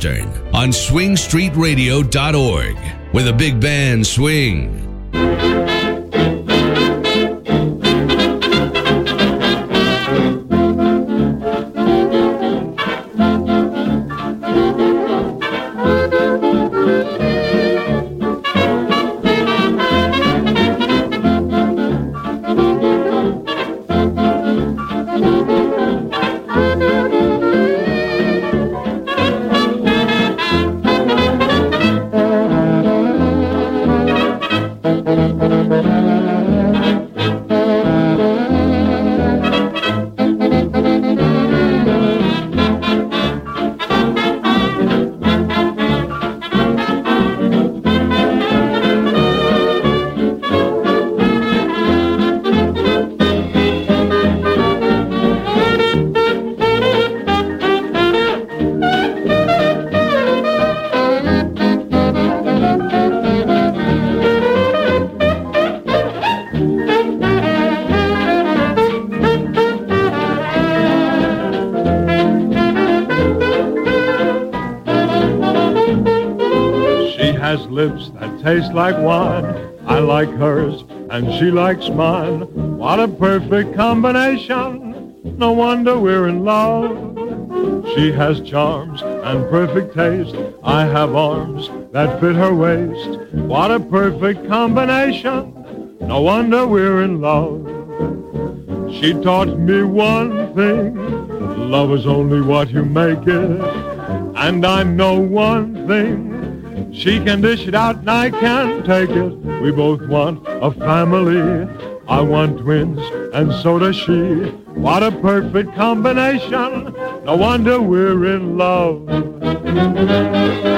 Eastern on swingstreetradio.org, where the big band swing. Lips that taste like wine. I like hers and she likes mine. What a perfect combination. No wonder we're in love. She has charms and perfect taste. I have arms that fit her waist. What a perfect combination. No wonder we're in love. She taught me one thing. Love is only what you make it. And I know one thing. She can dish it out and I can take it. We both want a family. I want twins and so does she. What a perfect combination. No wonder we're in love.